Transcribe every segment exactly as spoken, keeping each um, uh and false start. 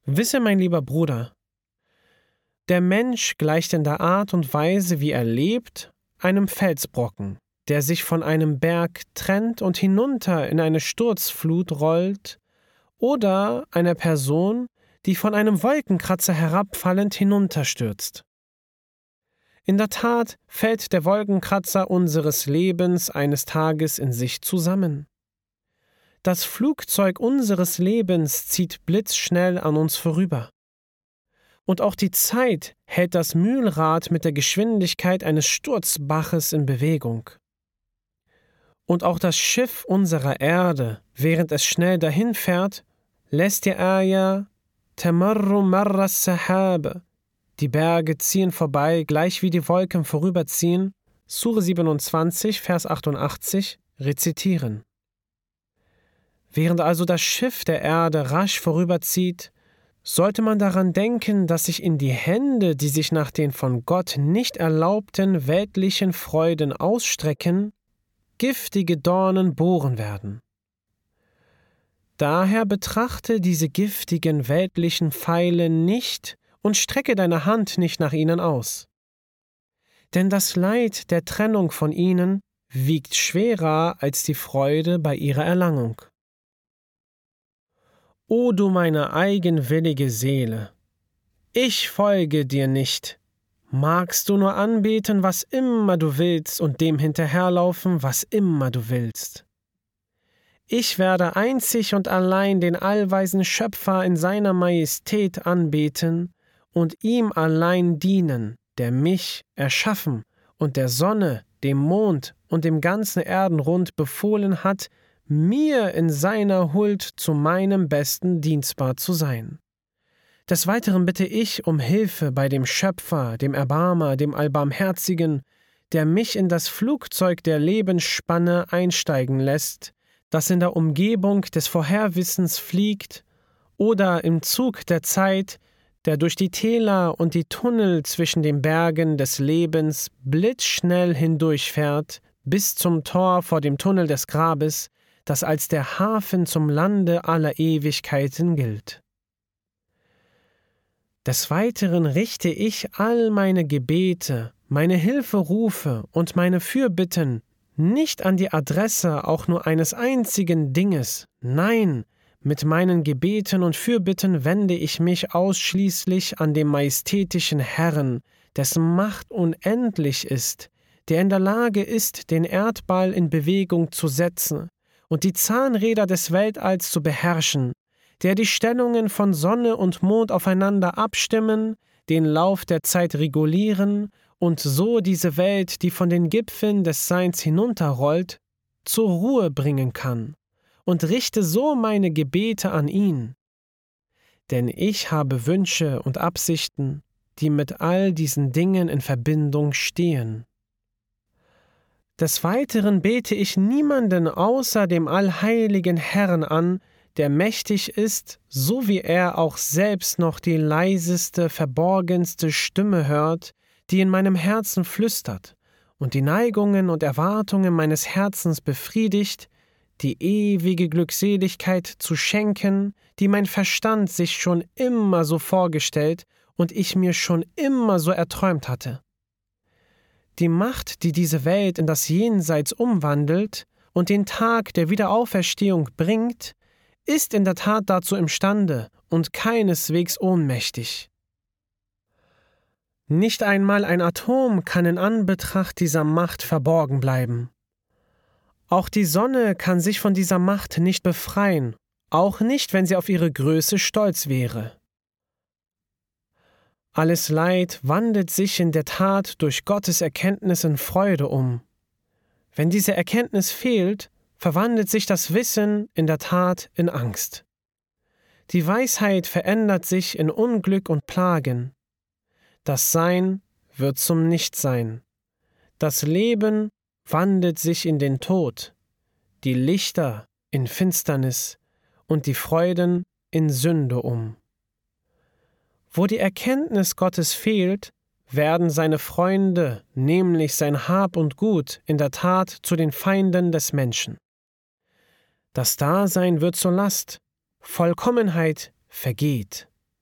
Wisse, mein lieber Bruder, der Mensch gleicht in der Art und Weise, wie er lebt, einem Felsbrocken, der sich von einem Berg trennt und hinunter in eine Sturzflut rollt, oder einer Person, die von einem Wolkenkratzer herabfallend hinunterstürzt. In der Tat fällt der Wolkenkratzer unseres Lebens eines Tages in sich zusammen. Das Flugzeug unseres Lebens zieht blitzschnell an uns vorüber. Und auch die Zeit hält das Mühlrad mit der Geschwindigkeit eines Sturzbaches in Bewegung. Und auch das Schiff unserer Erde, während es schnell dahinfährt, lässt die Aya tamarru marra sahab, die Berge ziehen vorbei, gleich wie die Wolken vorüberziehen, Sure siebenundzwanzig, Vers achtundachtzig, rezitieren. Während also das Schiff der Erde rasch vorüberzieht, sollte man daran denken, dass sich in die Hände, die sich nach den von Gott nicht erlaubten weltlichen Freuden ausstrecken, giftige Dornen bohren werden. Daher betrachte diese giftigen weltlichen Pfeile nicht und strecke deine Hand nicht nach ihnen aus. Denn das Leid der Trennung von ihnen wiegt schwerer als die Freude bei ihrer Erlangung. O du meine eigenwillige Seele, ich folge dir nicht. Magst du nur anbeten, was immer du willst, und dem hinterherlaufen, was immer du willst. Ich werde einzig und allein den allweisen Schöpfer in seiner Majestät anbeten und ihm allein dienen, der mich erschaffen und der Sonne, dem Mond und dem ganzen Erdenrund befohlen hat, mir in seiner Huld zu meinem Besten dienstbar zu sein. Des Weiteren bitte ich um Hilfe bei dem Schöpfer, dem Erbarmer, dem Allbarmherzigen, der mich in das Flugzeug der Lebensspanne einsteigen lässt, das in der Umgebung des Vorherwissens fliegt, oder im Zug der Zeit, der durch die Täler und die Tunnel zwischen den Bergen des Lebens blitzschnell hindurchfährt, bis zum Tor vor dem Tunnel des Grabes, das als der Hafen zum Lande aller Ewigkeiten gilt. Des Weiteren richte ich all meine Gebete, meine Hilferufe und meine Fürbitten nicht an die Adresse auch nur eines einzigen Dinges, nein, mit meinen Gebeten und Fürbitten wende ich mich ausschließlich an den majestätischen Herrn, dessen Macht unendlich ist, der in der Lage ist, den Erdball in Bewegung zu setzen und die Zahnräder des Weltalls zu beherrschen, der die Stellungen von Sonne und Mond aufeinander abstimmen, den Lauf der Zeit regulieren und so diese Welt, die von den Gipfeln des Seins hinunterrollt, zur Ruhe bringen kann, und richte so meine Gebete an ihn. Denn ich habe Wünsche und Absichten, die mit all diesen Dingen in Verbindung stehen. Des Weiteren bete ich niemanden außer dem allheiligen Herrn an, der mächtig ist, so wie er auch selbst noch die leiseste, verborgenste Stimme hört, die in meinem Herzen flüstert und die Neigungen und Erwartungen meines Herzens befriedigt, die ewige Glückseligkeit zu schenken, die mein Verstand sich schon immer so vorgestellt und ich mir schon immer so erträumt hatte. Die Macht, die diese Welt in das Jenseits umwandelt und den Tag der Wiederauferstehung bringt, ist in der Tat dazu imstande und keineswegs ohnmächtig. Nicht einmal ein Atom kann in Anbetracht dieser Macht verborgen bleiben. Auch die Sonne kann sich von dieser Macht nicht befreien, auch nicht, wenn sie auf ihre Größe stolz wäre. Alles Leid wandelt sich in der Tat durch Gottes Erkenntnis in Freude um. Wenn diese Erkenntnis fehlt, verwandelt sich das Wissen in der Tat in Angst. Die Weisheit verändert sich in Unglück und Plagen. Das Sein wird zum Nichtsein. Das Leben wandelt sich in den Tod, die Lichter in Finsternis und die Freuden in Sünde um. Wo die Erkenntnis Gottes fehlt, werden seine Freunde, nämlich sein Hab und Gut, in der Tat zu den Feinden des Menschen. Das Dasein wird zur Last, Vollkommenheit vergeht.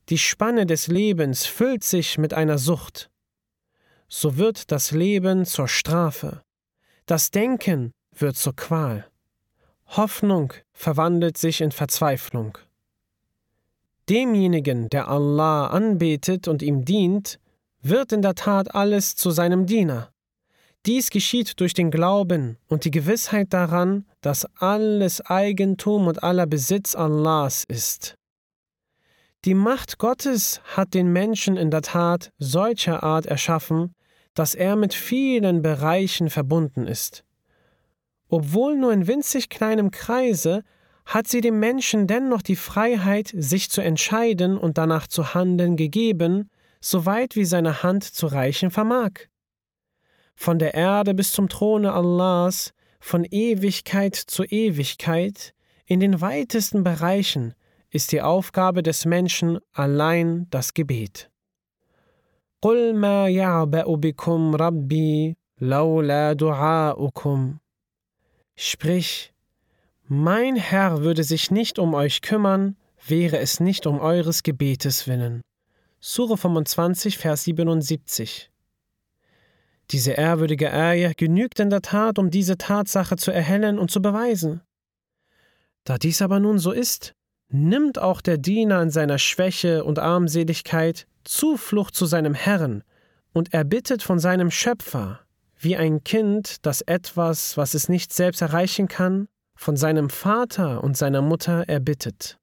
Die Spanne des Lebens füllt sich mit einer Sucht. So wird das Leben zur Strafe. Das Denken wird zur Qual. Hoffnung verwandelt sich in Verzweiflung. Demjenigen, der Allah anbetet und ihm dient, wird in der Tat alles zu seinem Diener. Dies geschieht durch den Glauben und die Gewissheit daran, dass alles Eigentum und aller Besitz Allahs ist. Die Macht Gottes hat den Menschen in der Tat solcher Art erschaffen, dass er mit vielen Bereichen verbunden ist. Obwohl nur in winzig kleinem Kreise, hat sie dem Menschen dennoch die Freiheit, sich zu entscheiden und danach zu handeln gegeben, soweit wie seine Hand zu reichen vermag. Von der Erde bis zum Throne Allahs, von Ewigkeit zu Ewigkeit, in den weitesten Bereichen ist die Aufgabe des Menschen allein das Gebet. قُلْ مَا يَعْبَأُ بِكُمْ رَبِّي لَوْلَا دُعَاؤُكُمْ. Sprich, mein Herr würde sich nicht um euch kümmern, wäre es nicht um eures Gebetes willen. Sure fünfundzwanzig, Vers siebenundsiebzig. Diese ehrwürdige Ayah genügt in der Tat, um diese Tatsache zu erhellen und zu beweisen. Da dies aber nun so ist, nimmt auch der Diener in seiner Schwäche und Armseligkeit Zuflucht zu seinem Herrn und erbittet von seinem Schöpfer, wie ein Kind, das etwas, was es nicht selbst erreichen kann, von seinem Vater und seiner Mutter erbittet.